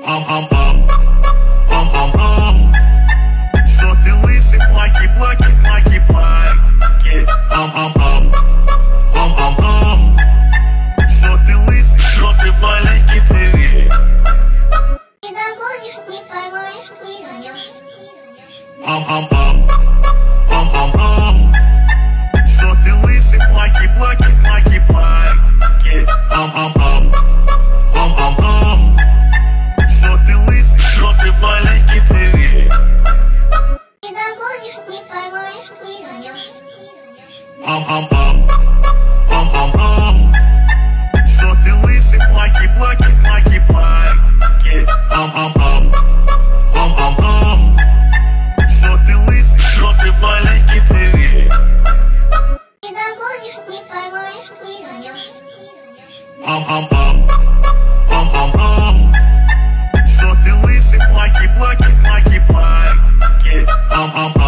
Что ты лысый, плаки, плаки, плаки, плаки. Что ты лысый, что ты маленький, привет. Не догонишь, не поймаешь, не гонешь. Что ты лысый, плаки, плаки, плаки, плаки. Что ты лысый, что ты маленький, привет. Не догонишь, не поймаешь, не гонешь. Что ты лысый, плаки, плаки, плаки, плаки. Что ты лысый, что ты маленький, привет. Не догонишь, не поймаешь, не гонешь. Что ты лысый, плаки, плаки, плаки, плаки.